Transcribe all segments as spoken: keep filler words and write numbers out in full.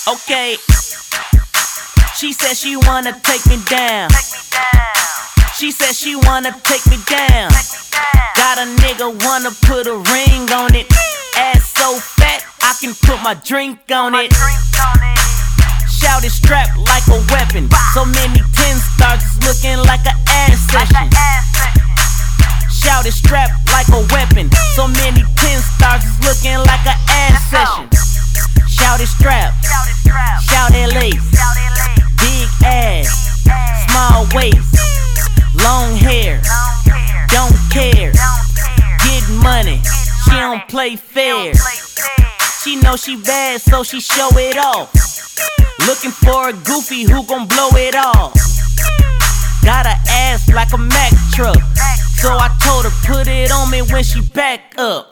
Okay. She said she wanna take me down. She said she wanna take me down. Got a nigga wanna put a ring on it. Ass so fat, I can put my drink on it. Shout it strapped like a weapon. So many ten stars, it's looking like an ass session. Shout it strapped like a weapon. So many ten stars, it's looking like an ass session. Shout it strapped, shout it lace. Big ass, small waist, long hair, don't care. Getting money, she don't play fair. She know she bad, so she show it off. Looking for a goofy who gon' blow it off. Got a ass like a Mack truck, so I told her put it on me when she back up.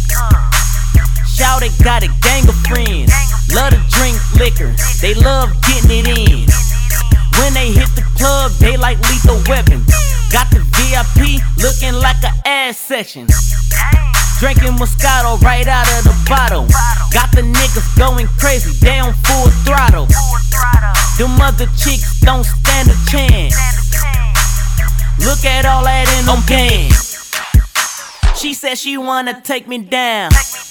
Shout it, got a gang of friends, love to drink liquor, they love getting it in. When they hit the club, they like Lethal Weapon. Got the V I P looking like an ass section. Drinking Moscato right out of the bottle. Got the niggas going crazy, they on full throttle. Them other chicks don't stand a chance. Look at all that in them pants. She said she wanna take me down.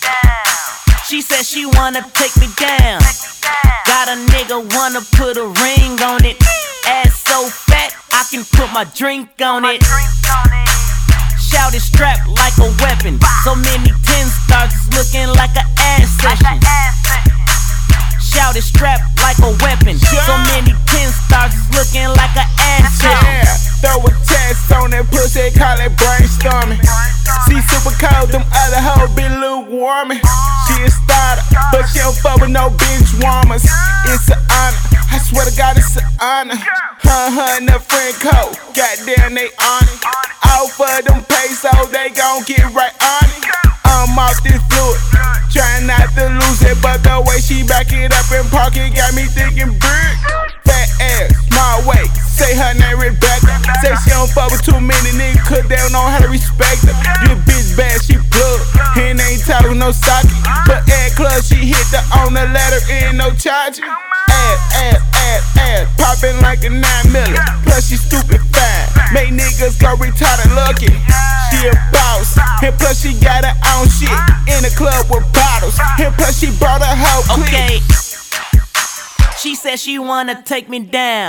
She said she wanna take me down. Got a nigga wanna put a ring on it. Ass so fat, I can put my drink on it. Shout it strapped like a weapon. So many ten stars, it's looking like an ass session. Shout it strapped like a weapon. So many ten stars, it's looking like an ass session. Throw a test on that pussy, call it brainstorming. See super cold, them other hoes be lukewarming. She a starter, but she don't fuck with no bench warmers. It's an honor, I swear to God it's an honor. Her, her and her friend code, goddamn they on it. All for them pesos, they gon' get right on it. I'm off this fluid, trying not to lose it, but the way she back it up and park it got me thinking brick. Fat ass, small waist, say her name Rebecca. Say she don't fuck with too many niggas, cause they don't know how to respect her. You a bitch bad, she plug, and ain't talking no socket. But at club, she hit the on the letter in, no charging. Ass, ass, ass, ass, popping like a nine miller. Plus she stupid fine, make niggas go retarded looking. She a boss, and plus she got her own shit in the club with bottles. And plus she brought her whole clique. Okay. She said she wanna take me down.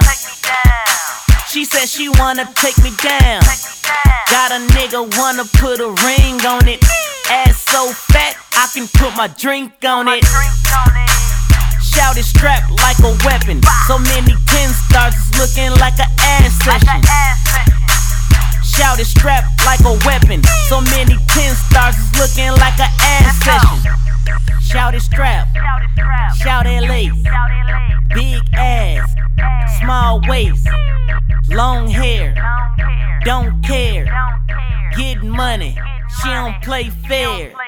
She said she wanna take me down. Got a nigga wanna put a ring on it. Ass so fat, I can put my drink on it. Shout it strapped like a weapon. So many ten stars, it's looking like an ass session. Shout it strapped like a weapon. So many ten stars, it's looking like an ass session. Shout it strapped, shout it lace. Big ass, small waist, long hair, don't care. Getting money, she don't play fair.